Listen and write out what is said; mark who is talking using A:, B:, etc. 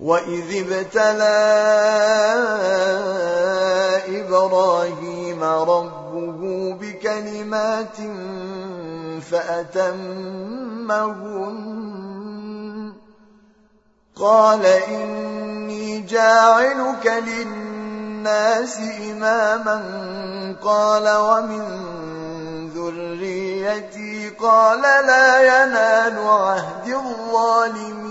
A: وإذ ابتلى إبراهيم ربه بكلمات فأتمهن قال إني جاعلك للناس إماما قال ومن ذريتي قال لا ينال عهد الظالمين